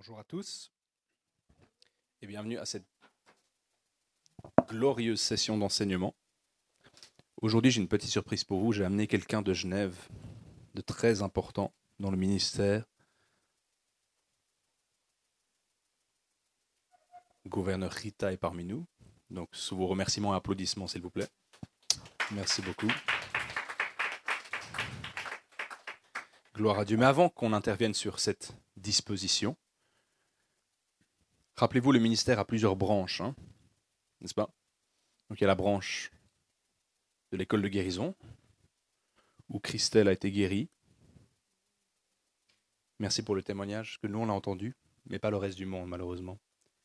Bonjour à tous et bienvenue à cette glorieuse session d'enseignement. Aujourd'hui, j'ai une petite surprise pour vous. J'ai amené quelqu'un de Genève, de très important dans le ministère. Gouverneur Rita est parmi nous. Donc, sous vos remerciements et applaudissements, s'il vous plaît. Merci beaucoup. Gloire à Dieu. Mais avant qu'on intervienne sur cette disposition, rappelez-vous, le ministère a plusieurs branches, n'est-ce pas? Donc, il y a la branche de l'école de guérison, où Christelle a été guérie. Merci pour le témoignage, que nous on l'a entendu, mais pas le reste du monde, malheureusement.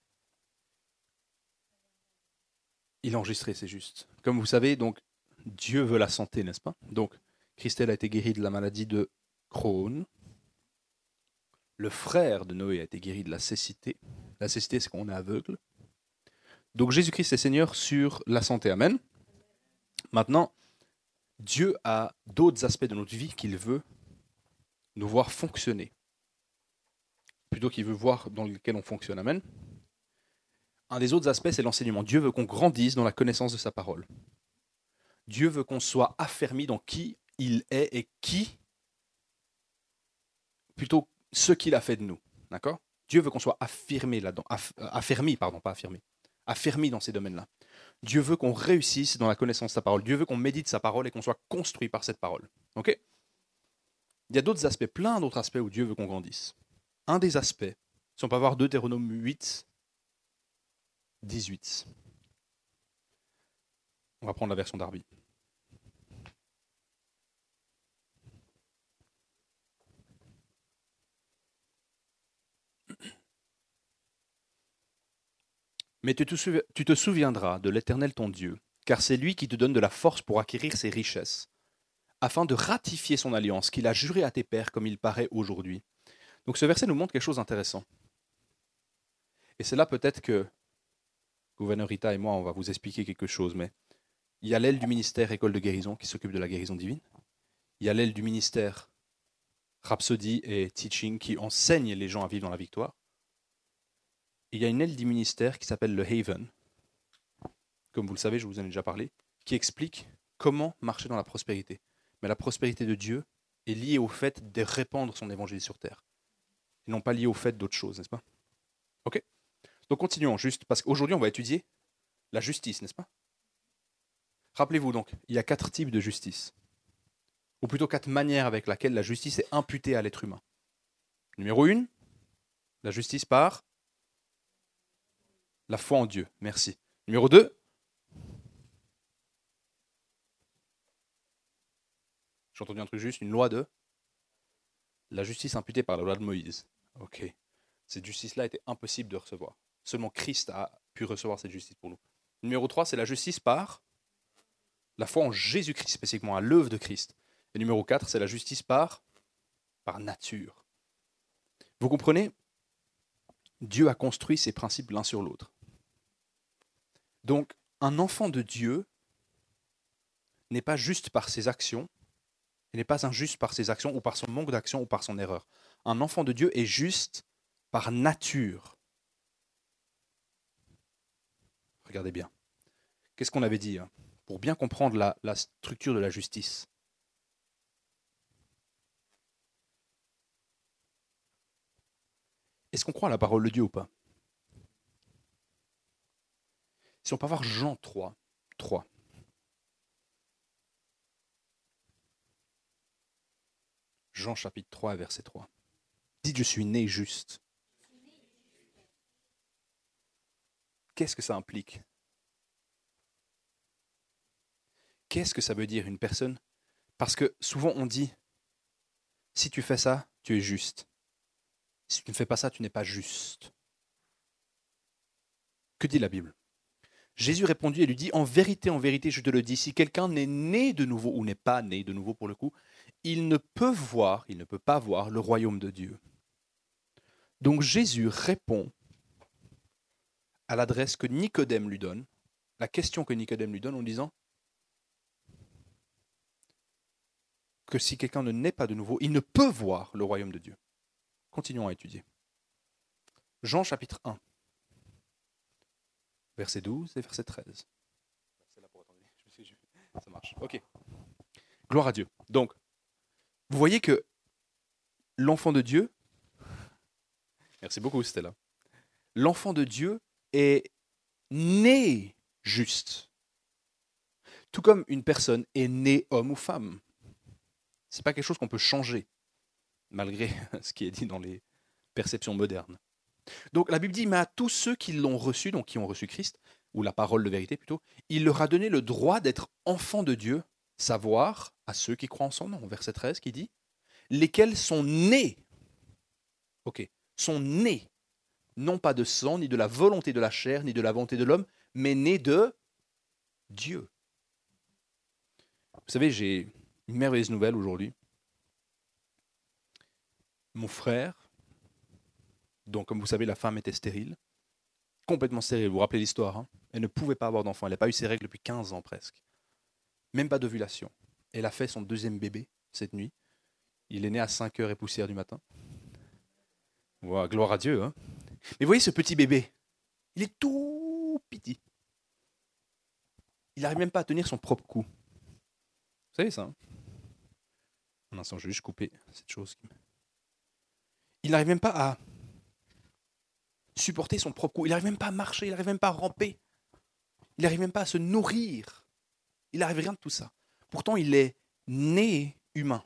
Il a enregistré, c'est juste. Comme vous savez, donc, Dieu veut la santé, n'est-ce pas? Donc, Christelle a été guérie de la maladie de Crohn. Le frère de Noé a été guéri de la cécité. La cécité, c'est quand on est aveugle. Donc, Jésus-Christ est Seigneur sur la santé. Amen. Maintenant, Dieu a d'autres aspects de notre vie qu'il veut nous voir fonctionner. Plutôt qu'il veut voir dans lesquels on fonctionne. Amen. Un des autres aspects, c'est l'enseignement. Dieu veut qu'on grandisse dans la connaissance de sa parole. Dieu veut qu'on soit affermi dans qui il est et plutôt ce qu'il a fait de nous. D'accord ? Dieu veut qu'on soit affirmé là-dedans. Affermi dans ces domaines-là. Dieu veut qu'on réussisse dans la connaissance de sa parole. Dieu veut qu'on médite sa parole et qu'on soit construit par cette parole. Ok ? Il y a d'autres aspects, plein d'autres aspects où Dieu veut qu'on grandisse. Un des aspects, si on peut avoir Deutéronome 8, 18. On va prendre la version d'Arby. Mais tu te souviendras de l'Éternel ton Dieu, car c'est lui qui te donne de la force pour acquérir ses richesses, afin de ratifier son alliance qu'il a jurée à tes pères comme il paraît aujourd'hui. Donc ce verset nous montre quelque chose d'intéressant. Et c'est là peut-être que Gouverneur Rita et moi, on va vous expliquer quelque chose, mais il y a l'aile du ministère École de guérison qui s'occupe de la guérison divine. Il y a l'aile du ministère Rhapsody et Teaching qui enseigne les gens à vivre dans la victoire. Il y a une aile du ministère qui s'appelle le Haven, comme vous le savez, je vous en ai déjà parlé, qui explique comment marcher dans la prospérité. Mais la prospérité de Dieu est liée au fait de répandre son évangile sur terre, et non pas liée au fait d'autres choses, n'est-ce pas? Ok. Donc continuons juste, parce qu'aujourd'hui on va étudier la justice, n'est-ce pas? Rappelez-vous donc, il y a 4 types de justice, ou plutôt 4 manières avec lesquelles la justice est imputée à l'être humain. Numéro 1, la justice par la foi en Dieu. Merci. Numéro 2, j'ai entendu un truc juste, une loi de la justice imputée par la loi de Moïse. Ok. Cette justice-là était impossible de recevoir. Seulement Christ a pu recevoir cette justice pour nous. Numéro 3, c'est la justice par la foi en Jésus-Christ, spécifiquement à l'œuvre de Christ. Et numéro 4, c'est la justice par nature. Vous comprenez? Dieu a construit ses principes l'un sur l'autre. Donc, un enfant de Dieu n'est pas juste par ses actions, il n'est pas injuste par ses actions ou par son manque d'action ou par son erreur. Un enfant de Dieu est juste par nature. Regardez bien. Qu'est-ce qu'on avait dit pour bien comprendre la structure de la justice? Est-ce qu'on croit à la parole de Dieu ou pas? Si on peut voir Jean 3. Jean chapitre 3, verset 3. Dites, je suis né juste. Qu'est-ce que ça implique? Qu'est-ce que ça veut dire une personne? Parce que souvent on dit, si tu fais ça, tu es juste. Si tu ne fais pas ça, tu n'es pas juste. Que dit la Bible? Jésus répondit et lui dit, en vérité, je te le dis, si quelqu'un n'est né de nouveau, ou n'est pas né de nouveau pour le coup, il ne peut pas voir le royaume de Dieu. Donc Jésus répond à l'adresse que Nicodème lui donne, la question que Nicodème lui donne en disant que si quelqu'un ne naît pas de nouveau, il ne peut voir le royaume de Dieu. Continuons à étudier. Jean chapitre 1, verset 12 et verset 13. C'est là pour attendre. Ça marche. Ok. Gloire à Dieu. Donc, vous voyez que l'enfant de Dieu, merci beaucoup Stella, l'enfant de Dieu est né juste. Tout comme une personne est née homme ou femme. Ce n'est pas quelque chose qu'on peut changer, malgré ce qui est dit dans les perceptions modernes. Donc la Bible dit, mais à tous ceux qui l'ont reçu, donc qui ont reçu Christ, ou la parole de vérité plutôt, il leur a donné le droit d'être enfants de Dieu, savoir à ceux qui croient en son nom. Verset 13 qui dit, lesquels sont nés, sont nés, non pas de sang, ni de la volonté de la chair, ni de la volonté de l'homme, mais nés de Dieu. Vous savez, j'ai une merveilleuse nouvelle aujourd'hui. Mon frère, dont, comme vous savez, la femme était stérile, complètement stérile, vous vous rappelez l'histoire, hein, elle ne pouvait pas avoir d'enfant, elle n'a pas eu ses règles depuis 15 ans presque. Même pas d'ovulation. Elle a fait son deuxième bébé cette nuit. Il est né à 5h et poussière du matin. Wow, gloire à Dieu. Hein. Mais vous voyez ce petit bébé, il est tout petit. Il n'arrive même pas à tenir son propre cou. Vous savez ça, hein? Un instant, je vais juste couper cette chose. Il n'arrive même pas à supporter son propre cou. Il n'arrive même pas à marcher, il n'arrive même pas à ramper. Il n'arrive même pas à se nourrir. Il n'arrive rien de tout ça. Pourtant, il est né humain.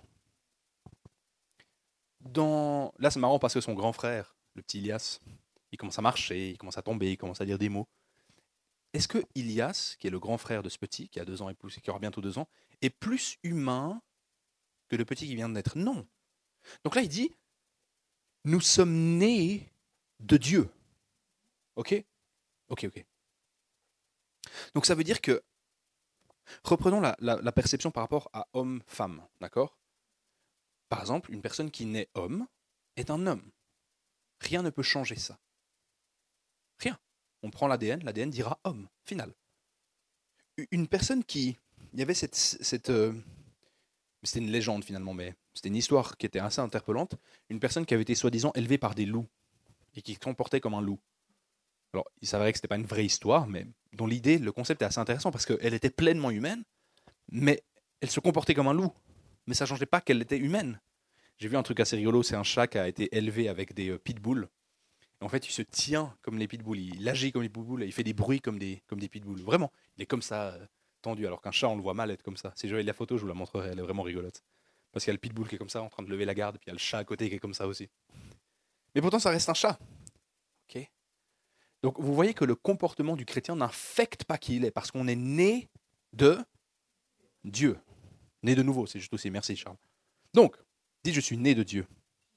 Là, c'est marrant parce que son grand frère, le petit Ilias, il commence à marcher, il commence à tomber, il commence à dire des mots. Est-ce que Ilias, qui est le grand frère de ce petit, qui a 2 ans et poussé, qui aura bientôt 2 ans, est plus humain que le petit qui vient de naître? Non. Donc là, il dit, nous sommes nés de Dieu. Ok. Donc ça veut dire que, reprenons la perception par rapport à homme-femme, d'accord? Par exemple, une personne qui naît homme est un homme. Rien ne peut changer ça. Rien. On prend l'ADN dira homme, final. Une personne qui... Il y avait c'était une légende finalement, mais c'était une histoire qui était assez interpellante. Une personne qui avait été soi-disant élevée par des loups et qui se comportait comme un loup. Alors, il s'avérait que ce n'était pas une vraie histoire, mais dont l'idée, le concept est assez intéressant parce qu'elle était pleinement humaine, mais elle se comportait comme un loup. Mais ça ne changeait pas qu'elle était humaine. J'ai vu un truc assez rigolo, c'est un chat qui a été élevé avec des pitbulls. En fait, il se tient comme les pitbulls, il agit comme les pitbulls, et il fait des bruits comme des pitbulls. Vraiment, il est comme ça, tendu, alors qu'un chat, on le voit mal être comme ça. Si j'avais la photo, je vous la montrerai, elle est vraiment rigolote. Parce qu'il y a le pitbull qui est comme ça, en train de lever la garde, puis il y a le chat à côté qui est comme ça aussi. Mais pourtant, ça reste un chat. Okay. Donc, vous voyez que le comportement du chrétien n'infecte pas qui il est, parce qu'on est né de Dieu. Né de nouveau, c'est juste aussi. Merci, Charles. Donc, dites, je suis né de Dieu.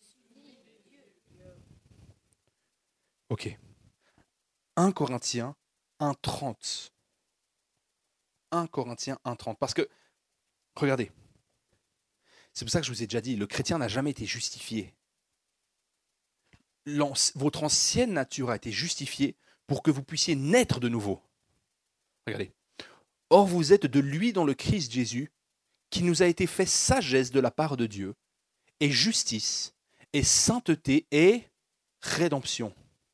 Ok. 1 Corinthiens 1,30. 1 Corinthiens 1,30. Parce que, regardez, c'est pour ça que je vous ai déjà dit, le chrétien n'a jamais été justifié. Votre ancienne nature a été justifiée pour que vous puissiez naître de nouveau. Regardez. Or, vous êtes de lui dans le Christ Jésus, qui nous a été fait sagesse de la part de Dieu, et justice, et sainteté, et rédemption.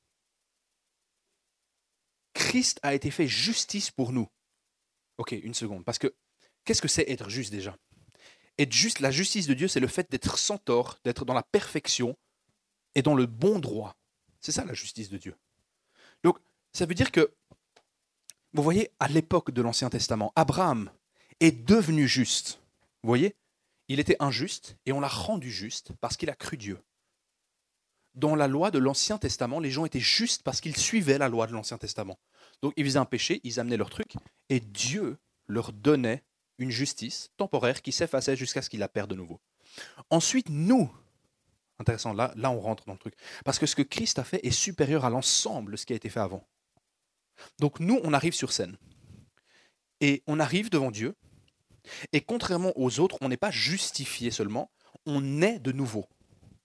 Christ a été fait justice pour nous. Ok, une seconde, parce que qu'est-ce que c'est être juste déjà? Être juste, la justice de Dieu, c'est le fait d'être sans tort, d'être dans la perfection et dans le bon droit. C'est ça la justice de Dieu. Donc, ça veut dire que, vous voyez, à l'époque de l'Ancien Testament, Abraham est devenu juste. Vous voyez, il était injuste et on l'a rendu juste parce qu'il a cru Dieu. Dans la loi de l'Ancien Testament, les gens étaient justes parce qu'ils suivaient la loi de l'Ancien Testament. Donc ils faisaient un péché, ils amenaient leur truc, et Dieu leur donnait une justice temporaire qui s'effaçait jusqu'à ce qu'il la perde de nouveau. Ensuite, nous, intéressant, là on rentre dans le truc, parce que ce que Christ a fait est supérieur à l'ensemble de ce qui a été fait avant. Donc nous, on arrive sur scène, et on arrive devant Dieu, et contrairement aux autres, on n'est pas justifié seulement, on est de nouveau. D'accord ?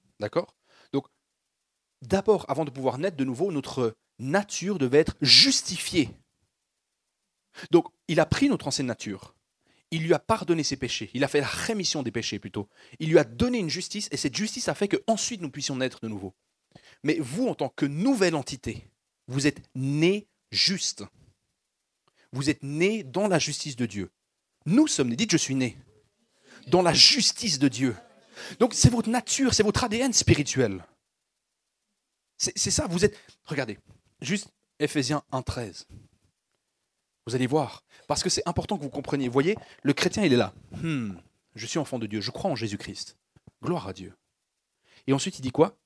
Donc, d'abord, avant de pouvoir naître de nouveau, notre nature devait être justifiée. Donc, il a pris notre ancienne nature, il lui a pardonné ses péchés, il a fait la rémission des péchés plutôt, il lui a donné une justice, et cette justice a fait qu'ensuite nous puissions naître de nouveau. Mais vous, en tant que nouvelle entité, vous êtes né juste. Vous êtes né dans la justice de Dieu. Nous sommes nés, dites je suis né, dans la justice de Dieu. Donc c'est votre nature, c'est votre ADN spirituel. C'est ça, vous êtes... Regardez, juste Ephésiens 1,13. Vous allez voir, parce que c'est important que vous compreniez. Vous voyez, le chrétien, il est là. Je suis enfant de Dieu, je crois en Jésus-Christ. Gloire à Dieu. Et ensuite, il dit quoi?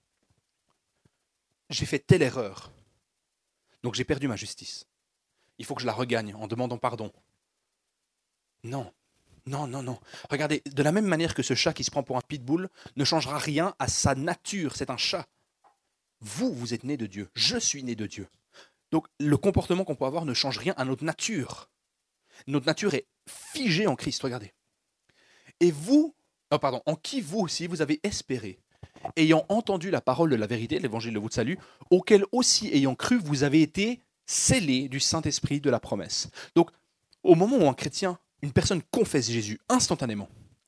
J'ai fait telle erreur. Donc j'ai perdu ma justice. Il faut que je la regagne en demandant pardon. Non. Non, non, non. Regardez, de la même manière que ce chat qui se prend pour un pitbull ne changera rien à sa nature, c'est un chat. Vous, vous êtes né de Dieu. Je suis né de Dieu. Donc le comportement qu'on peut avoir ne change rien à notre nature. Notre nature est figée en Christ, regardez. Et vous, en qui vous aussi, vous avez espéré, ayant entendu la parole de la vérité, l'évangile de votre salut, auquel aussi, ayant cru, vous avez été scellés du Saint-Esprit de la promesse. Donc, au moment où un chrétien, une personne confesse Jésus, instantanément,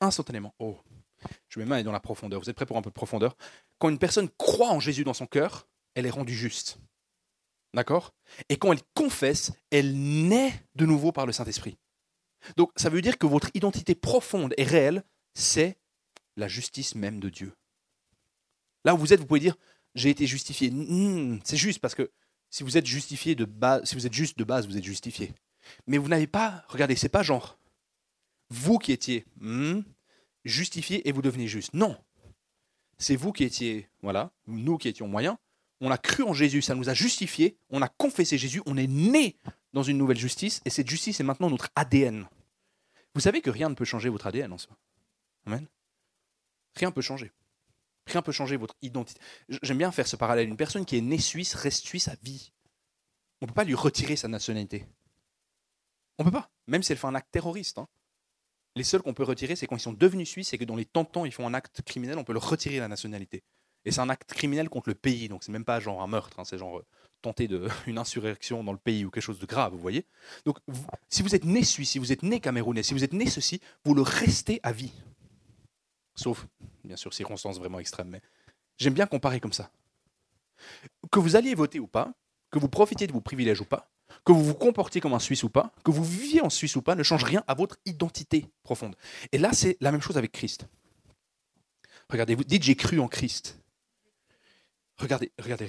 je vais même aller dans la profondeur, vous êtes prêts pour un peu de profondeur? Quand une personne croit en Jésus dans son cœur, elle est rendue juste. D'accord? Et quand elle confesse, elle naît de nouveau par le Saint-Esprit. Donc, ça veut dire que votre identité profonde et réelle, c'est la justice même de Dieu. Là où vous êtes, vous pouvez dire, j'ai été justifié. C'est juste parce que si vous êtes justifié de base, si vous êtes juste de base, vous êtes justifié. Mais vous n'avez pas, regardez, c'est pas genre, vous qui étiez justifié et vous devenez juste. Non. C'est vous qui étiez, voilà, nous qui étions moyens. On a cru en Jésus, ça nous a justifiés. On a confessé Jésus, on est né dans une nouvelle justice et cette justice est maintenant notre ADN. Vous savez que rien ne peut changer votre ADN en soi. Amen. Rien ne peut changer. Rien ne peut changer votre identité. J'aime bien faire ce parallèle. Une personne qui est née suisse reste suisse à vie. On ne peut pas lui retirer sa nationalité. On ne peut pas, même si elle fait un acte terroriste. Les seuls qu'on peut retirer, c'est quand ils sont devenus suisses et que dans les temps, ils font un acte criminel, on peut leur retirer la nationalité. Et c'est un acte criminel contre le pays, donc c'est même pas genre un meurtre, c'est genre tenter une insurrection dans le pays ou quelque chose de grave, vous voyez. Donc si vous êtes né suisse, si vous êtes né camerounais, si vous êtes né ceci, vous le restez à vie. Sauf, bien sûr, circonstances vraiment extrêmes, mais j'aime bien comparer comme ça. Que vous alliez voter ou pas, que vous profitiez de vos privilèges ou pas, que vous vous comportiez comme un Suisse ou pas, que vous viviez en Suisse ou pas, ne change rien à votre identité profonde. Et là, c'est la même chose avec Christ. Regardez, vous dites j'ai cru en Christ. Regardez.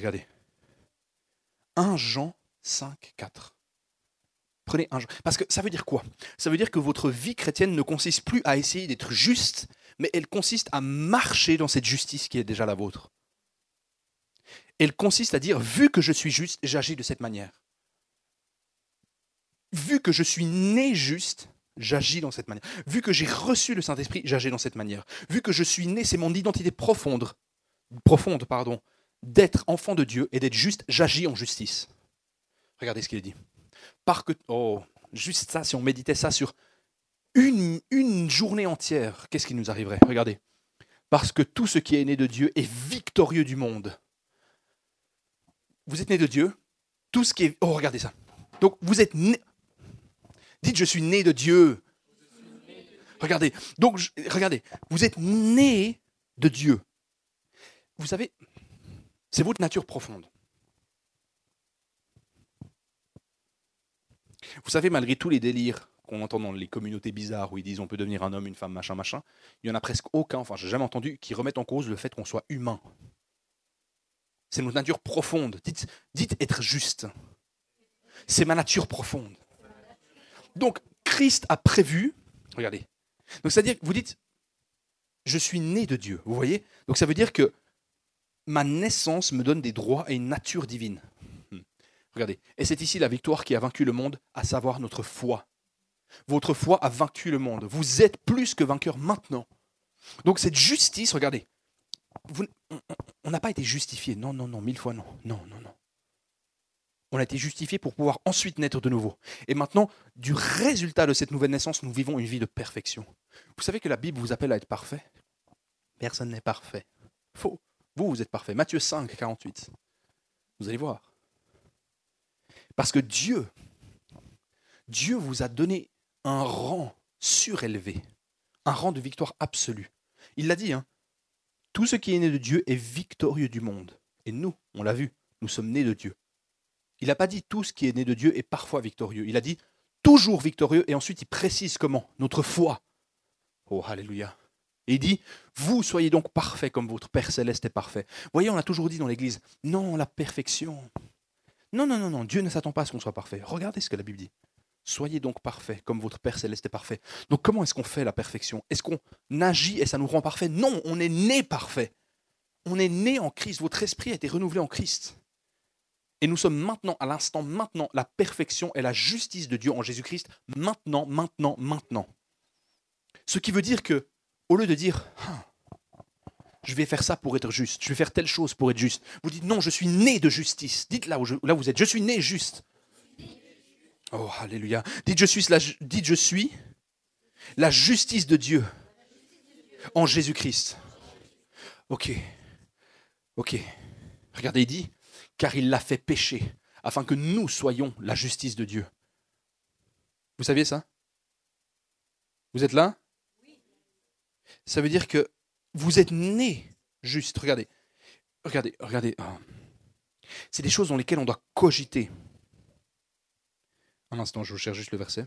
1 Jean 5, 4. Prenez 1 Jean. Parce que ça veut dire quoi? Ça veut dire que votre vie chrétienne ne consiste plus à essayer d'être juste, mais elle consiste à marcher dans cette justice qui est déjà la vôtre. Elle consiste à dire, vu que je suis juste, j'agis de cette manière. Vu que je suis né juste, j'agis dans cette manière. Vu que j'ai reçu le Saint-Esprit, j'agis dans cette manière. Vu que je suis né, c'est mon identité profonde, d'être enfant de Dieu et d'être juste, j'agis en justice. Regardez ce qu'il dit. Juste ça, si on méditait ça sur une journée entière, qu'est-ce qui nous arriverait? Regardez. Parce que tout ce qui est né de Dieu est victorieux du monde. Vous êtes né de Dieu, tout ce qui est... regardez ça. Donc vous êtes né... Dites, je suis né de Dieu. Regardez. Donc, regardez. Vous êtes né de Dieu. Vous savez, c'est votre nature profonde. Vous savez, malgré tous les délires qu'on entend dans les communautés bizarres où ils disent on peut devenir un homme, une femme, machin, il n'y en a presque aucun, enfin, j'ai jamais entendu, qui remettent en cause le fait qu'on soit humain. C'est notre nature profonde. Dites être juste. C'est ma nature profonde. Donc, Christ a prévu, regardez, donc c'est-à-dire que vous dites, je suis né de Dieu, vous voyez? Donc ça veut dire que ma naissance me donne des droits et une nature divine. Regardez, et c'est ici la victoire qui a vaincu le monde, à savoir notre foi. Votre foi a vaincu le monde. Vous êtes plus que vainqueur maintenant. Donc cette justice, regardez, on n'a pas été justifié. Non, 1000 fois non. Non. On a été justifié pour pouvoir ensuite naître de nouveau. Et maintenant, du résultat de cette nouvelle naissance, nous vivons une vie de perfection. Vous savez que la Bible vous appelle à être parfait? Personne n'est parfait. Faux. Vous êtes parfait. Matthieu 5, 48. Vous allez voir. Parce que Dieu vous a donné un rang surélevé, un rang de victoire absolue. Il l'a dit, tout ce qui est né de Dieu est victorieux du monde. Et nous, on l'a vu, nous sommes nés de Dieu. Il n'a pas dit tout ce qui est né de Dieu est parfois victorieux. Il a dit toujours victorieux et ensuite il précise comment. Notre foi. Oh, alléluia. Et il dit, vous soyez donc parfaits comme votre Père Céleste est parfait. Vous voyez, on a toujours dit dans l'Église, non, la perfection. Non, Dieu ne s'attend pas à ce qu'on soit parfait. Regardez ce que la Bible dit. Soyez donc parfaits comme votre Père Céleste est parfait. Donc comment est-ce qu'on fait la perfection? Est-ce qu'on agit et ça nous rend parfait? Non, on est né parfait. On est né en Christ. Votre esprit a été renouvelé en Christ. Et nous sommes maintenant, à l'instant maintenant, la perfection et la justice de Dieu en Jésus-Christ. Maintenant. Ce qui veut dire que, au lieu de dire, je vais faire ça pour être juste, je vais faire telle chose pour être juste, vous dites, non, je suis né de justice. Dites là où vous êtes, je suis né juste. Oh, alléluia. Dites, je suis la justice de Dieu en Jésus-Christ. Ok. Regardez, il dit, car il l'a fait pécher, afin que nous soyons la justice de Dieu. Vous saviez ça? Vous êtes là? Ça veut dire que vous êtes né juste. Regardez. C'est des choses dans lesquelles on doit cogiter. Un instant, je vous cherche juste le verset.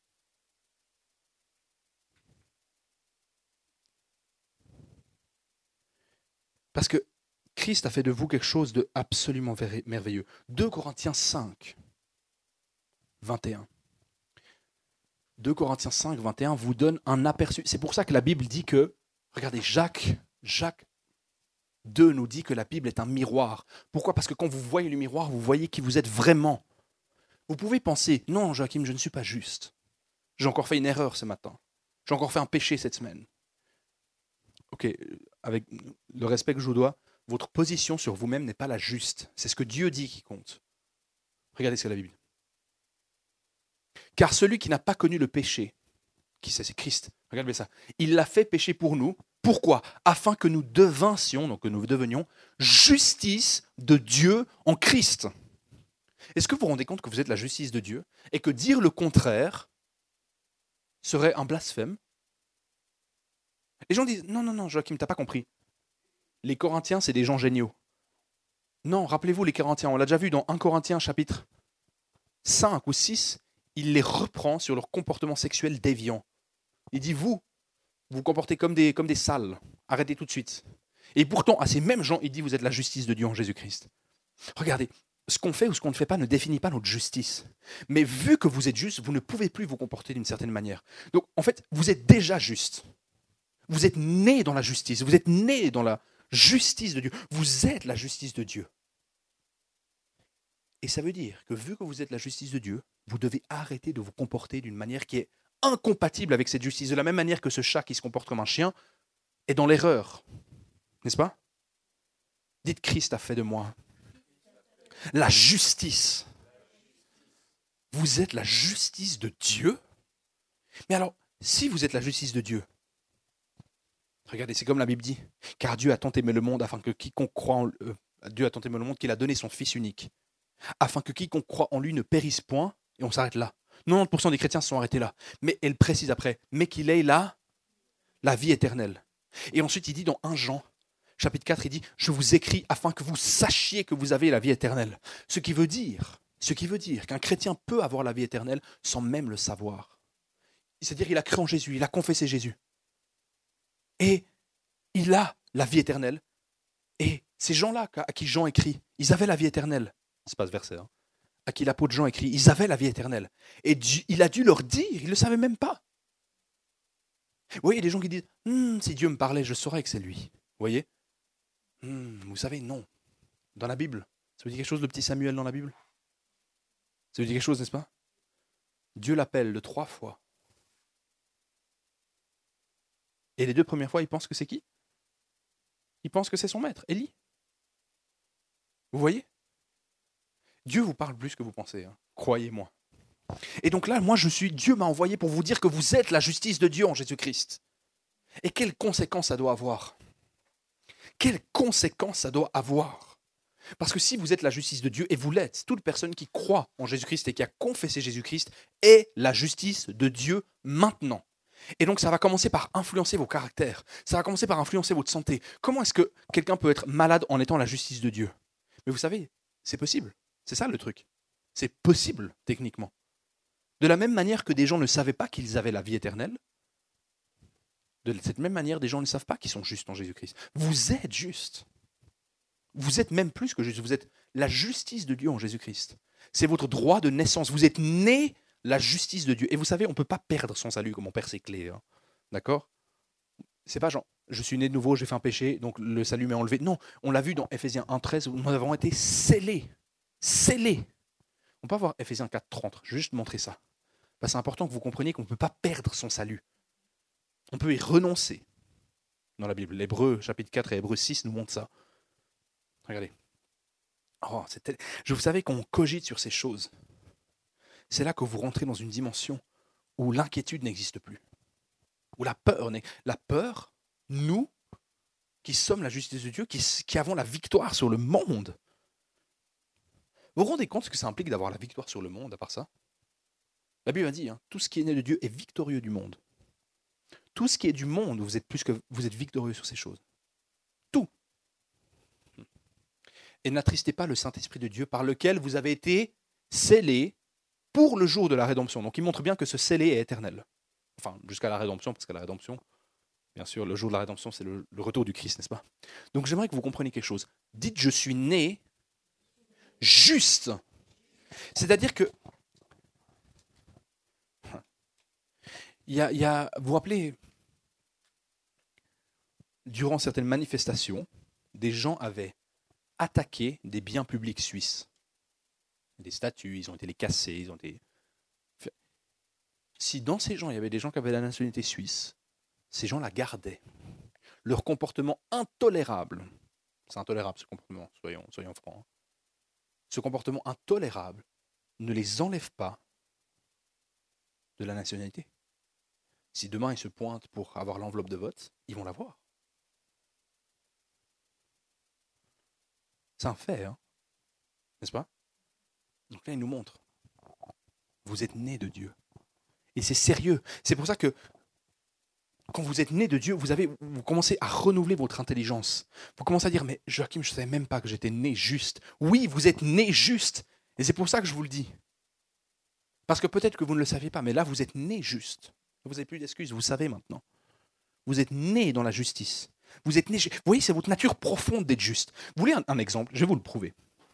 Parce que Christ a fait de vous quelque chose de absolument merveilleux. 2 Corinthiens 5, 21. 2 Corinthiens 5, 21 vous donne un aperçu. C'est pour ça que la Bible dit que, regardez, Jacques 2 nous dit que la Bible est un miroir. Pourquoi? Parce que quand vous voyez le miroir, vous voyez qui vous êtes vraiment. Vous pouvez penser, non Joachim, je ne suis pas juste. J'ai encore fait une erreur ce matin. J'ai encore fait un péché cette semaine. Ok, avec le respect que je vous dois, votre position sur vous-même n'est pas la juste. C'est ce que Dieu dit qui compte. Regardez ce que la Bible dit. Car celui qui n'a pas connu le péché, qui c'est Christ, regardez ça, il l'a fait pécher pour nous. Pourquoi? Afin que nous devenions justice de Dieu en Christ. Est-ce que vous vous rendez compte que vous êtes la justice de Dieu et que dire le contraire serait un blasphème? Les gens disent, non, Joachim, t'as pas compris. Les Corinthiens, c'est des gens géniaux. Non, rappelez-vous les Corinthiens, on l'a déjà vu dans 1 Corinthiens chapitre 5 ou 6, il les reprend sur leur comportement sexuel déviant. Il dit, vous comportez comme des sales, arrêtez tout de suite. Et pourtant, à ces mêmes gens, il dit, vous êtes la justice de Dieu en Jésus-Christ. Regardez, ce qu'on fait ou ce qu'on ne fait pas ne définit pas notre justice. Mais vu que vous êtes juste, vous ne pouvez plus vous comporter d'une certaine manière. Donc, en fait, vous êtes déjà juste. Vous êtes né dans la justice, vous êtes né dans la justice de Dieu. Vous êtes la justice de Dieu. Et ça veut dire que vu que vous êtes la justice de Dieu, vous devez arrêter de vous comporter d'une manière qui est incompatible avec cette justice. De la même manière que ce chat qui se comporte comme un chien est dans l'erreur. N'est-ce pas? Dites, Christ a fait de moi la justice. Vous êtes la justice de Dieu? Mais alors, si vous êtes la justice de Dieu, regardez, c'est comme la Bible dit, car Dieu a tant aimé le monde afin que quiconque croit en Dieu a tant aimé le monde qu'il a donné son Fils unique, afin que quiconque croit en lui ne périsse point, et on s'arrête là. 90% des chrétiens se sont arrêtés là. Mais elle précise après, mais qu'il ait la vie éternelle. Et ensuite, il dit dans 1 Jean, chapitre 4, il dit, je vous écris afin que vous sachiez que vous avez la vie éternelle. Ce qui veut dire qu'un chrétien peut avoir la vie éternelle sans même le savoir. C'est-à-dire qu'il a cru en Jésus, il a confessé Jésus. Et il a la vie éternelle. Et ces gens-là à qui Jean écrit, ils avaient la vie éternelle. C'est pas ce verset, hein. À qui l'apôtre Jean écrit, ils avaient la vie éternelle. Et il a dû leur dire, ils ne le savaient même pas. Vous voyez, des gens qui disent, si Dieu me parlait, je saurais que c'est lui. Vous voyez? Vous savez, non. Dans la Bible, ça vous dit quelque chose, le petit Samuel dans la Bible? Ça vous dit quelque chose, n'est-ce pas? Dieu l'appelle de 3 fois. Et les 2 premières fois, il pense que c'est qui? Il pense que c'est son maître, Élie. Vous voyez? Dieu vous parle plus que vous pensez, hein. Croyez-moi. Et donc là, Dieu m'a envoyé pour vous dire que vous êtes la justice de Dieu en Jésus-Christ. Et quelles conséquences ça doit avoir? Quelles conséquences ça doit avoir? Parce que si vous êtes la justice de Dieu, et vous l'êtes, toute personne qui croit en Jésus-Christ et qui a confessé Jésus-Christ est la justice de Dieu maintenant. Et donc ça va commencer par influencer vos caractères, ça va commencer par influencer votre santé. Comment est-ce que quelqu'un peut être malade en étant la justice de Dieu? Mais vous savez, c'est possible. C'est ça le truc. C'est possible, techniquement. De la même manière que des gens ne savaient pas qu'ils avaient la vie éternelle, de cette même manière, des gens ne savent pas qu'ils sont justes en Jésus-Christ. Vous êtes justes. Vous êtes même plus que juste. Vous êtes la justice de Dieu en Jésus-Christ. C'est votre droit de naissance. Vous êtes né la justice de Dieu. Et vous savez, on ne peut pas perdre son salut comme on perd ses clés. Hein. D'accord ? C'est pas genre, je suis né de nouveau, j'ai fait un péché, donc le salut m'est enlevé. Non, on l'a vu dans Ephésiens 1,13, où nous avons été scellés. Scellés. On peut avoir Ephésiens 4,30. Je vais juste montrer ça. Parce que c'est important que vous compreniez qu'on ne peut pas perdre son salut. On peut y renoncer. Dans la Bible, l'Hébreu chapitre 4 et Hébreu 6 nous montrent ça. Regardez. Vous savez, quand on cogite sur ces choses, c'est là que vous rentrez dans une dimension où l'inquiétude n'existe plus. Où la peur, nous, qui sommes la justice de Dieu, qui avons la victoire sur le monde. Vous vous rendez compte ce que ça implique d'avoir la victoire sur le monde, à part ça ? La Bible a dit, tout ce qui est né de Dieu est victorieux du monde. Tout ce qui est du monde, vous êtes victorieux sur ces choses. Tout. Et n'attristez pas le Saint-Esprit de Dieu par lequel vous avez été scellés pour le jour de la rédemption. Donc il montre bien que ce scellé est éternel. Enfin, jusqu'à la rédemption, parce qu'à la rédemption, bien sûr, le jour de la rédemption, c'est le retour du Christ, n'est-ce pas ? Donc j'aimerais que vous compreniez quelque chose. Dites, je suis né juste. C'est-à-dire que vous vous rappelez, durant certaines manifestations, des gens avaient attaqué des biens publics suisses. Des statues, ils ont été les casser, ils ont été... Si dans ces gens, il y avait des gens qui avaient la nationalité suisse, ces gens la gardaient. Leur comportement intolérable, c'est intolérable ce comportement, soyons francs, hein. Ce comportement intolérable ne les enlève pas de la nationalité. Si demain ils se pointent pour avoir l'enveloppe de vote, ils vont l'avoir. C'est un fait, hein, n'est-ce pas ? Donc là, il nous montre, vous êtes nés de Dieu. Et c'est sérieux. C'est pour ça que quand vous êtes né de Dieu, vous commencez à renouveler votre intelligence. Vous commencez à dire, mais Joachim, je ne savais même pas que j'étais né juste. Oui, vous êtes né juste. Et c'est pour ça que je vous le dis. Parce que peut-être que vous ne le saviez pas, mais là, vous êtes né juste. Vous n'avez plus d'excuses, vous savez maintenant. Vous êtes né dans la justice. Vous êtes né. Vous voyez, c'est votre nature profonde d'être juste. Vous voulez un exemple ? Je vais vous le prouver.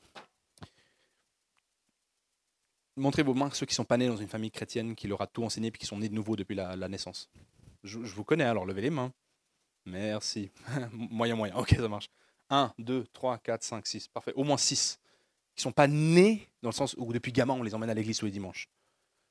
Montrez vos mains ceux qui ne sont pas nés dans une famille chrétienne qui leur a tout enseigné et qui sont nés de nouveau depuis la naissance. Je vous connais, alors levez les mains. Merci. moyen. Ok, ça marche. 1, 2, 3, 4, 5, 6. Parfait. Au moins 6. Qui ne sont pas nés dans le sens où depuis gamin, on les emmène à l'église tous les dimanches. D'accord ?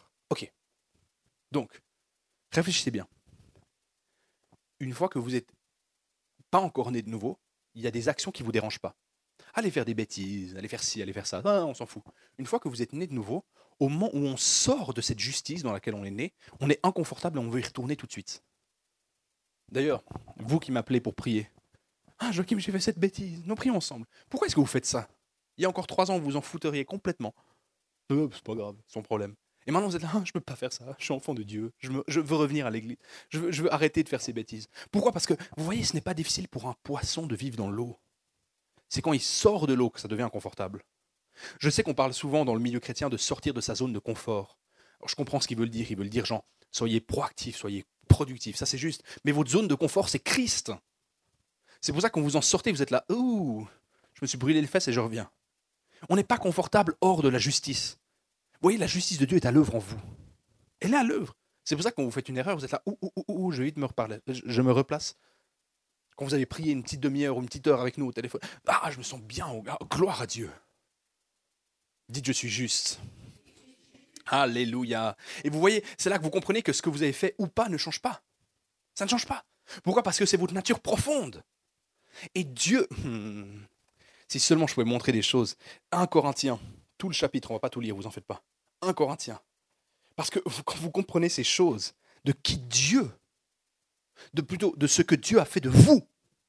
Ok. Donc, réfléchissez bien. Une fois que vous n'êtes pas encore né de nouveau, il y a des actions qui ne vous dérangent pas. Allez faire des bêtises, allez faire ci, allez faire ça. Non, on s'en fout. Une fois que vous êtes né de nouveau, au moment où on sort de cette justice dans laquelle on est né, on est inconfortable et on veut y retourner tout de suite. D'ailleurs, vous qui m'appelez pour prier, « Ah, Joachim, j'ai fait cette bêtise, nous prions ensemble. » Pourquoi est-ce que vous faites ça ? Il y a encore 3 ans, vous vous en fouteriez complètement. C'est pas grave, sans problème. Et maintenant, vous êtes là, ah, je ne peux pas faire ça, je suis enfant de Dieu, je veux revenir à l'église, je veux arrêter de faire ces bêtises. Pourquoi ? Parce que, vous voyez, ce n'est pas difficile pour un poisson de vivre dans l'eau. C'est quand il sort de l'eau que ça devient inconfortable. Je sais qu'on parle souvent dans le milieu chrétien de sortir de sa zone de confort. Alors, je comprends ce qu'il veut dire. Il veut le dire, genre, soyez proactifs, soyez productifs, ça c'est juste. Mais votre zone de confort, c'est Christ. C'est pour ça que quand vous en sortez, vous êtes là, ouh, je me suis brûlé les fesses et je reviens. On n'est pas confortable hors de la justice. Vous voyez, la justice de Dieu est à l'œuvre en vous. Elle est à l'œuvre. C'est pour ça que quand vous faites une erreur, vous êtes là, ouh, je vais vite me reparler. Je me replace. Quand vous avez prié une petite demi-heure ou une petite heure avec nous au téléphone, ah, je me sens bien, gloire à Dieu. Dites, je suis juste. Alléluia. Et vous voyez, c'est là que vous comprenez que ce que vous avez fait ou pas ne change pas. Ça ne change pas. Pourquoi ? Parce que c'est votre nature profonde. Et Dieu, si seulement je pouvais montrer des choses. 1 Corinthiens, tout le chapitre, on ne va pas tout lire, vous en faites pas. 1 Corinthiens. Parce que quand vous comprenez ces choses, de qui Dieu, plutôt de ce que Dieu a fait de vous.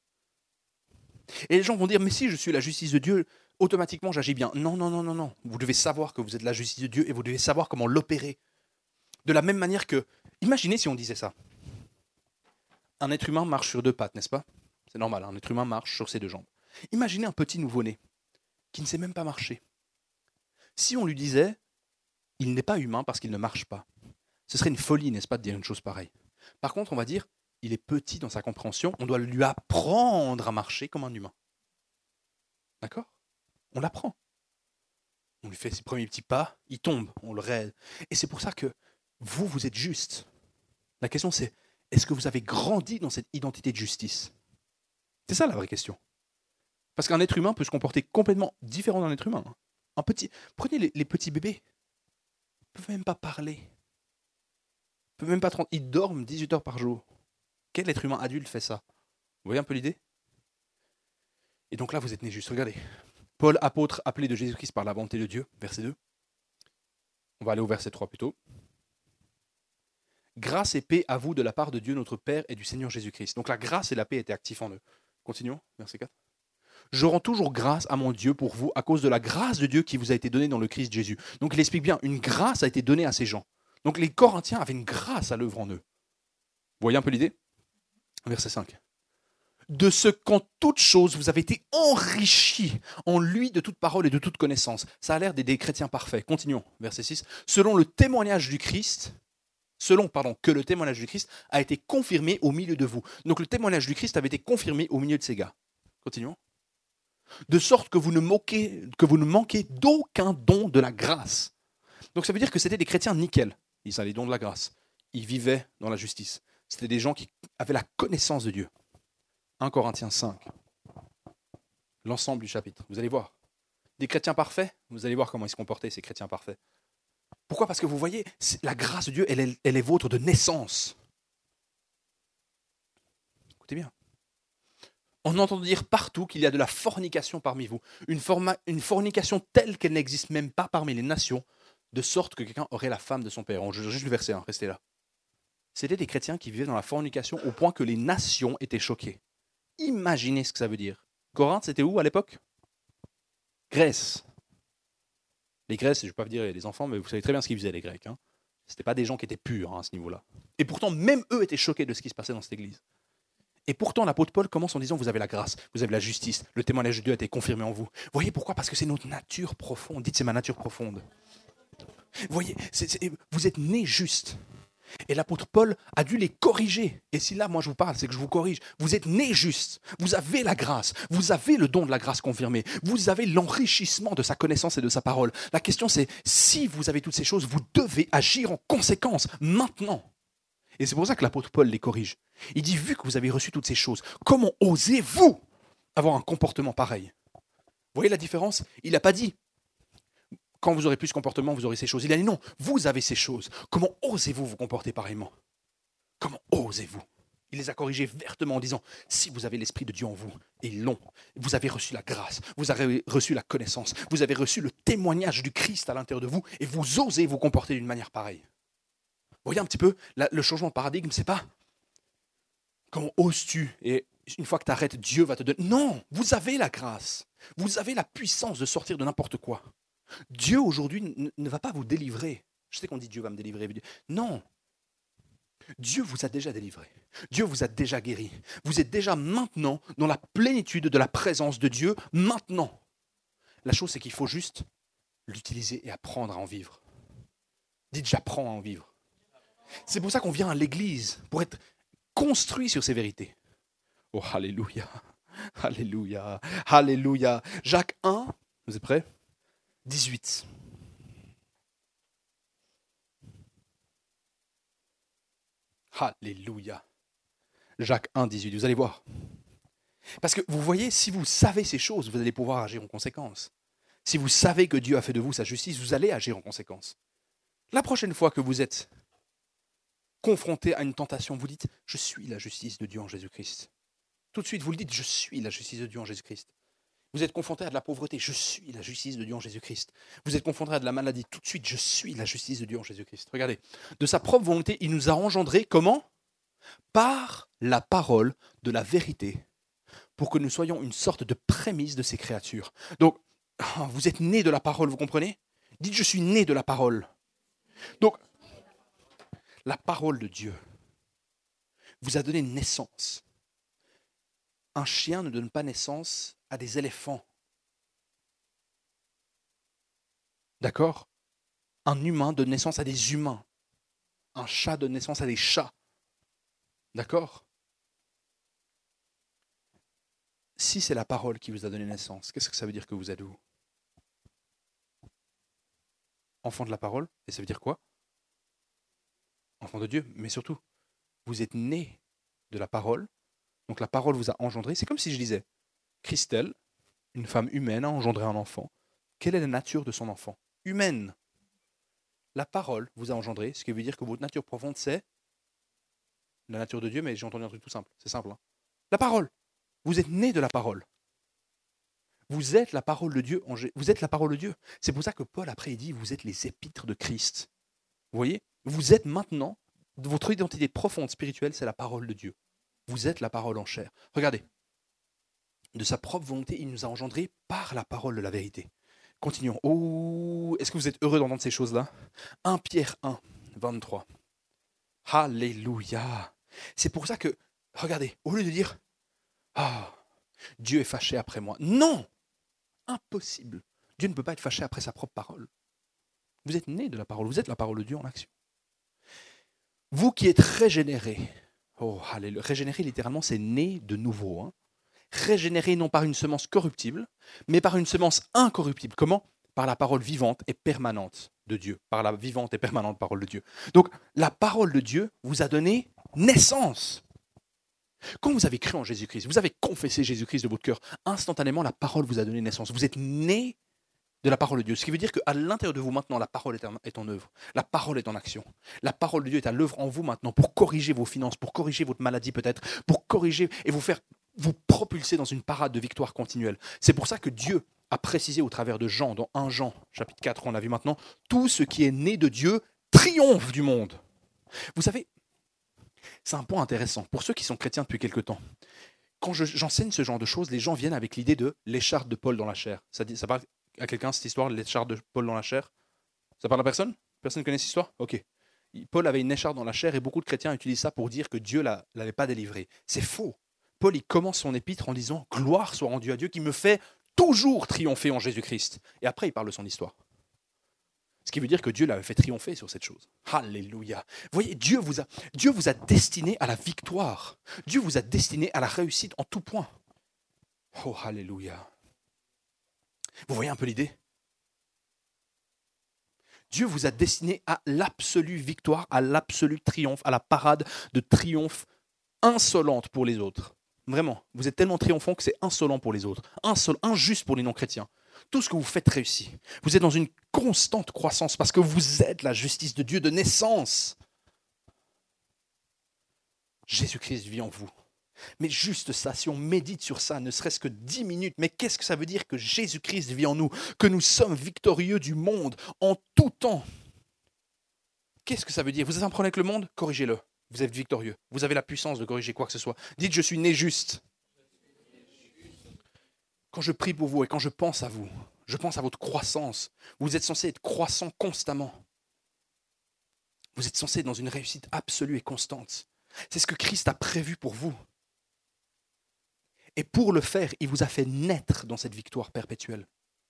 Et les gens vont dire, mais si je suis la justice de Dieu, automatiquement j'agis bien. Non. Vous devez savoir que vous êtes la justice de Dieu et vous devez savoir comment l'opérer. De la même manière que, imaginez si on disait ça. Un être humain marche sur 2 pattes, n'est-ce pas ? C'est normal, un être humain marche sur ses 2 jambes. Imaginez un petit nouveau-né qui ne sait même pas marcher. Si on lui disait, il n'est pas humain parce qu'il ne marche pas, ce serait une folie, n'est-ce pas, de dire une chose pareille. Par contre, on va dire, il est petit dans sa compréhension, on doit lui apprendre à marcher comme un humain. D'accord ? On l'apprend. On lui fait ses premiers petits pas, il tombe, on le raide. Et c'est pour ça que vous êtes juste. La question c'est, est-ce que vous avez grandi dans cette identité de justice ? C'est ça la vraie question. Parce qu'un être humain peut se comporter complètement différent d'un être humain. Prenez les petits bébés. Ils ne peuvent même pas parler. Ils peuvent même pas ils dorment 18 heures par jour. Quel être humain adulte fait ça ? Vous voyez un peu l'idée ? Et donc là, vous êtes nés juste. Regardez. Paul, apôtre, appelé de Jésus-Christ par la volonté de Dieu, verset 2. On va aller au verset 3 plutôt. Grâce et paix à vous de la part de Dieu notre Père et du Seigneur Jésus-Christ. Donc la grâce et la paix étaient actifs en eux. Continuons, verset 4. Je rends toujours grâce à mon Dieu pour vous à cause de la grâce de Dieu qui vous a été donnée dans le Christ Jésus. Donc il explique bien, une grâce a été donnée à ces gens. Donc les Corinthiens avaient une grâce à l'œuvre en eux. Vous voyez un peu l'idée ? Verset 5. De ce qu'en toute chose vous avez été enrichis en lui de toute parole et de toute connaissance. Ça a l'air des chrétiens parfaits. Continuons, verset 6. Selon le témoignage du Christ, que le témoignage du Christ a été confirmé au milieu de vous. Donc le témoignage du Christ avait été confirmé au milieu de ces gars. Continuons. De sorte que vous ne manquez d'aucun don de la grâce. Donc ça veut dire que c'était des chrétiens nickel. Ils avaient les dons de la grâce. Ils vivaient dans la justice. C'était des gens qui avaient la connaissance de Dieu. 1 Corinthiens 5. L'ensemble du chapitre. Vous allez voir. Des chrétiens parfaits, vous allez voir comment ils se comportaient, ces chrétiens parfaits. Pourquoi ? Parce que vous voyez, la grâce de Dieu, elle est vôtre de naissance. Écoutez bien. On entend dire partout qu'il y a de la fornication parmi vous. Une fornication telle qu'elle n'existe même pas parmi les nations, de sorte que quelqu'un aurait la femme de son père. Je juste le verset, restez là. C'était des chrétiens qui vivaient dans la fornication au point que les nations étaient choquées. Imaginez ce que ça veut dire. Corinthe, c'était où à l'époque ? Grèce. Les Grèces, je ne vais pas vous dire les enfants, mais vous savez très bien ce qu'ils faisaient, les Grecs. Ce n'étaient pas des gens qui étaient purs à ce niveau-là. Et pourtant, même eux étaient choqués de ce qui se passait dans cette église. Et pourtant, l'apôtre Paul commence en disant, vous avez la grâce, vous avez la justice, le témoignage de Dieu a été confirmé en vous. Vous voyez pourquoi ? Parce que c'est notre nature profonde. Dites, c'est ma nature profonde. Vous voyez, vous êtes nés justes. Et l'apôtre Paul a dû les corriger. Et si là, moi, je vous parle, c'est que je vous corrige. Vous êtes nés justes. Vous avez la grâce. Vous avez le don de la grâce confirmé. Vous avez l'enrichissement de sa connaissance et de sa parole. La question, c'est, si vous avez toutes ces choses, vous devez agir en conséquence, maintenant. Et c'est pour ça que l'apôtre Paul les corrige. Il dit, vu que vous avez reçu toutes ces choses, comment osez-vous avoir un comportement pareil ? Vous voyez la différence ? Il n'a pas dit, quand vous aurez plus ce comportement, vous aurez ces choses. Il a dit non, vous avez ces choses. Comment osez-vous vous comporter pareillement ? Comment osez-vous ? Il les a corrigés vertement en disant, si vous avez l'Esprit de Dieu en vous, et ils l'ont, vous avez reçu la grâce, vous avez reçu la connaissance, vous avez reçu le témoignage du Christ à l'intérieur de vous, et vous osez vous comporter d'une manière pareille. Vous voyez un petit peu, le changement de paradigme, c'est pas comment oses-tu, et une fois que tu arrêtes, Dieu va te donner. Non, vous avez la grâce, vous avez la puissance de sortir de n'importe quoi. Dieu aujourd'hui ne va pas vous délivrer. Je sais qu'on dit Dieu va me délivrer. Non. Dieu vous a déjà délivré. Dieu vous a déjà guéri. Vous êtes déjà maintenant dans la plénitude de la présence de Dieu, maintenant. La chose, c'est qu'il faut juste l'utiliser et apprendre à en vivre. Dites, j'apprends à en vivre. C'est pour ça qu'on vient à l'église, pour être construit sur ces vérités. Oh, alléluia, alléluia, alléluia. Jacques 1, vous êtes prêts ? 18. Alléluia. Jacques 1, 18, vous allez voir. Parce que vous voyez, si vous savez ces choses, vous allez pouvoir agir en conséquence. Si vous savez que Dieu a fait de vous sa justice, vous allez agir en conséquence. La prochaine fois que vous êtes confronté à une tentation, vous dites « Je suis la justice de Dieu en Jésus-Christ ». Tout de suite, vous le dites « Je suis la justice de Dieu en Jésus-Christ ». Vous êtes confronté à de la pauvreté, je suis la justice de Dieu en Jésus-Christ. Vous êtes confronté à de la maladie, tout de suite, je suis la justice de Dieu en Jésus-Christ. Regardez, de sa propre volonté, il nous a engendrés, comment ? Par la parole de la vérité, pour que nous soyons une sorte de prémisse de ces créatures. Donc, vous êtes nés de la parole, vous comprenez ? Dites, je suis né de la parole. Donc, la parole de Dieu vous a donné naissance. Un chien ne donne pas naissance à des éléphants. D'accord? Un humain donne naissance à des humains. Un chat donne naissance à des chats. D'accord? Si c'est la parole qui vous a donné naissance, qu'est-ce que ça veut dire que vous êtes vous? Enfant de la parole? Et ça veut dire quoi? Enfant de Dieu. Mais surtout, vous êtes né de la parole. Donc la parole vous a engendré. C'est comme si je disais, Christelle, une femme humaine, a engendré un enfant. Quelle est la nature de son enfant? Humaine. La parole vous a engendré, ce qui veut dire que votre nature profonde, c'est la nature de Dieu, mais j'ai entendu un truc tout simple. C'est simple. Hein. La parole. Vous êtes né de la parole. Vous êtes la parole de Dieu. Vous êtes la parole de Dieu. C'est pour ça que Paul, après, il dit, vous êtes les épîtres de Christ. Vous voyez? Vous êtes maintenant, votre identité profonde spirituelle, c'est la parole de Dieu. Vous êtes la parole en chair. Regardez. De sa propre volonté, il nous a engendrés par la parole de la vérité. Continuons. Oh, est-ce que vous êtes heureux d'entendre ces choses-là? 1 Pierre 1, 23. Alléluia. C'est pour ça que, regardez, au lieu de dire « Ah, Dieu est fâché après moi », non, impossible. Dieu ne peut pas être fâché après sa propre parole. Vous êtes né de la parole, vous êtes la parole de Dieu en action. Vous qui êtes régénérés, oh, alléluia, régénéré littéralement, c'est né de nouveau. Hein. Régénéré non par une semence corruptible, mais par une semence incorruptible. Comment? Par la parole vivante et permanente de Dieu, par la vivante et permanente parole de Dieu. Donc, la parole de Dieu vous a donné naissance. Quand vous avez cru en Jésus-Christ, vous avez confessé Jésus-Christ de votre cœur, instantanément, la parole vous a donné naissance. Vous êtes né de la parole de Dieu. Ce qui veut dire qu'à l'intérieur de vous maintenant, la parole est en œuvre. La parole est en action. La parole de Dieu est à l'œuvre en vous maintenant pour corriger vos finances, pour corriger votre maladie peut-être, pour corriger et vous propulser dans une parade de victoire continuelle. C'est pour ça que Dieu a précisé au travers de Jean, dans 1 Jean, chapitre 4, on l'a vu maintenant, tout ce qui est né de Dieu triomphe du monde. Vous savez, c'est un point intéressant pour ceux qui sont chrétiens depuis quelque temps. Quand j'enseigne ce genre de choses, les gens viennent avec l'idée de l'écharpe de Paul dans la chair. Ça parle à quelqu'un cette histoire, l'écharpe de Paul dans la chair? Ça parle à personne? Personne ne connaît cette histoire? Ok. Paul avait une écharpe dans la chair et beaucoup de chrétiens utilisent ça pour dire que Dieu ne l'avait pas délivré. C'est faux. Paul, il commence son épître en disant « Gloire soit rendue à Dieu qui me fait toujours triompher en Jésus-Christ ». Et après, il parle de son histoire. Ce qui veut dire que Dieu l'avait fait triompher sur cette chose. Alléluia. Vous voyez, Dieu vous a destiné à la victoire. Dieu vous a destiné à la réussite en tout point. Oh, alléluia. Vous voyez un peu l'idée? Dieu vous a destiné à l'absolue victoire, à l'absolu triomphe, à la parade de triomphe insolente pour les autres. Vraiment, vous êtes tellement triomphant que c'est insolent pour les autres, injuste pour les non-chrétiens. Tout ce que vous faites réussit. Vous êtes dans une constante croissance parce que vous êtes la justice de Dieu de naissance. Jésus-Christ vit en vous. Mais juste ça, si on médite sur ça, ne serait-ce que 10 minutes, mais qu'est-ce que ça veut dire que Jésus-Christ vit en nous, que nous sommes victorieux du monde en tout temps? Qu'est-ce que ça veut dire? Vous êtes un problème avec le monde? Corrigez-le. Vous êtes victorieux. Vous avez la puissance de corriger quoi que ce soit. Dites, je suis né juste. Quand je prie pour vous et quand je pense à vous, je pense à votre croissance. Vous êtes censé être croissant constamment. Vous êtes censé être dans une réussite absolue et constante. C'est ce que Christ a prévu pour vous. Et pour le faire, il vous a fait naître dans cette victoire perpétuelle.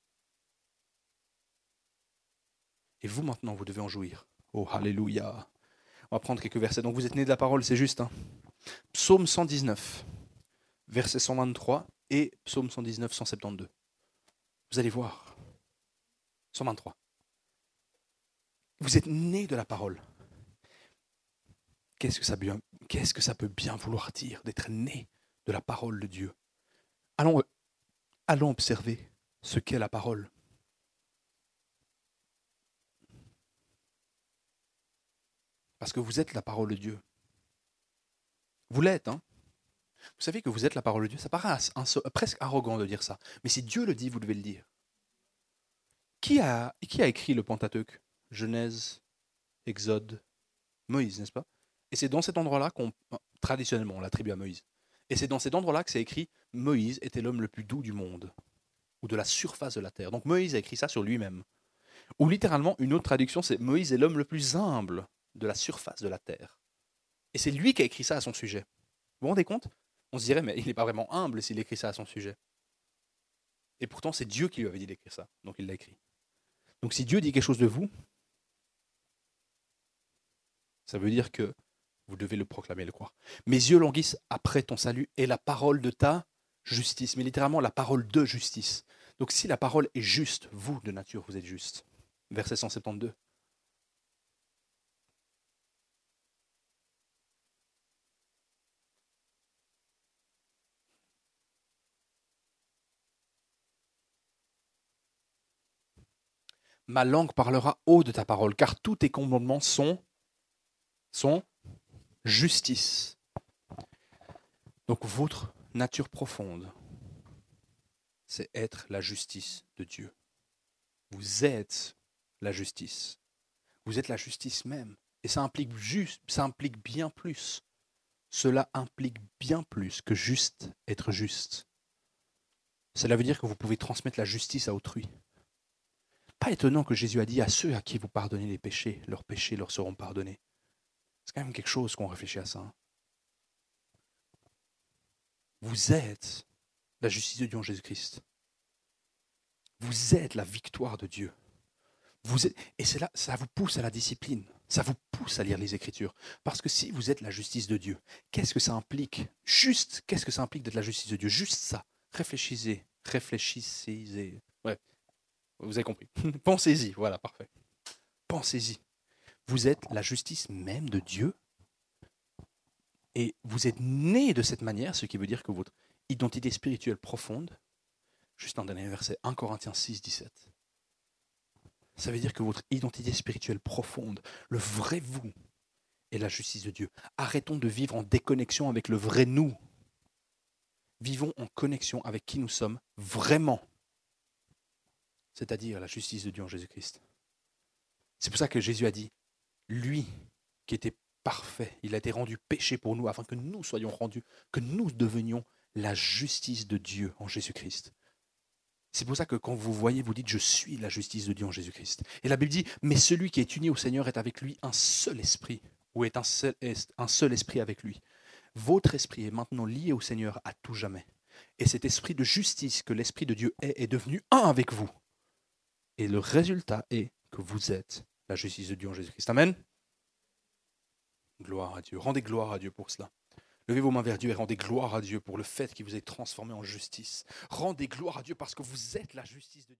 Et vous maintenant, vous devez en jouir. Oh, alléluia. On va prendre quelques versets. Donc vous êtes nés de la parole, c'est juste. Hein. Psaume 119, verset 123 et Psaume 119, 172. Vous allez voir. 123. Vous êtes nés de la parole. Qu'est-ce que ça peut bien vouloir dire d'être né de la parole de Dieu? Allons observer ce qu'est la parole. Parce que vous êtes la parole de Dieu. Vous l'êtes, hein? Vous savez que vous êtes la parole de Dieu. Ça paraît presque arrogant de dire ça. Mais si Dieu le dit, vous devez le dire. Qui a écrit le Pentateuque? Genèse, Exode, Moïse, n'est-ce pas? Et c'est dans cet endroit-là traditionnellement, on l'attribue à Moïse. Et c'est dans cet endroit-là que c'est écrit « Moïse était l'homme le plus doux du monde » ou de la surface de la terre. Donc Moïse a écrit ça sur lui-même. Ou littéralement, une autre traduction, c'est « Moïse est l'homme le plus humble de la surface de la terre ». Et c'est lui qui a écrit ça à son sujet. Vous vous rendez compte? On se dirait, mais il n'est pas vraiment humble s'il écrit ça à son sujet. Et pourtant, c'est Dieu qui lui avait dit d'écrire ça, donc il l'a écrit. Donc si Dieu dit quelque chose de vous, ça veut dire que vous devez le proclamer et le croire. Mes yeux languissent après ton salut et la parole de ta justice, mais littéralement la parole de justice. Donc si la parole est juste, vous de nature, vous êtes juste. Verset 172. Ma langue parlera haut de ta parole, car tous tes commandements sont justice. Donc votre nature profonde, c'est être la justice de Dieu. Vous êtes la justice. Vous êtes la justice même. Et ça implique bien plus. Cela implique bien plus que juste être juste. Cela veut dire que vous pouvez transmettre la justice à autrui. Pas étonnant que Jésus a dit à ceux à qui vous pardonnez les péchés, leurs péchés leur seront pardonnés. C'est quand même quelque chose qu'on réfléchit à ça. Hein. Vous êtes la justice de Dieu en Jésus-Christ. Vous êtes la victoire de Dieu. Et c'est là, ça vous pousse à la discipline. Ça vous pousse à lire les Écritures. Parce que si vous êtes la justice de Dieu, qu'est-ce que ça implique? Qu'est-ce que ça implique d'être la justice de Dieu? Juste ça. Réfléchissez. Ouais, vous avez compris. Pensez-y, voilà, parfait. Pensez-y. Vous êtes la justice même de Dieu. Et vous êtes né de cette manière, ce qui veut dire que votre identité spirituelle profonde, juste un dernier verset, 1 Corinthiens 6, 17. Ça veut dire que votre identité spirituelle profonde, le vrai vous, est la justice de Dieu. Arrêtons de vivre en déconnexion avec le vrai nous. Vivons en connexion avec qui nous sommes vraiment, c'est-à-dire la justice de Dieu en Jésus-Christ. C'est pour ça que Jésus a dit, lui qui était parfait, il a été rendu péché pour nous afin que nous soyons rendus, que nous devenions la justice de Dieu en Jésus-Christ. C'est pour ça que quand vous voyez, vous dites « Je suis la justice de Dieu en Jésus-Christ ». Et la Bible dit « Mais celui qui est uni au Seigneur est avec lui un seul esprit, ou est un seul esprit avec lui. Votre esprit est maintenant lié au Seigneur à tout jamais. Et cet esprit de justice que l'Esprit de Dieu est devenu un avec vous. Et le résultat est que vous êtes la justice de Dieu en Jésus-Christ. » Amen. Gloire à Dieu. Rendez gloire à Dieu pour cela. Levez vos mains vers Dieu et rendez gloire à Dieu pour le fait qu'il vous ait transformé en justice. Rendez gloire à Dieu parce que vous êtes la justice de Dieu.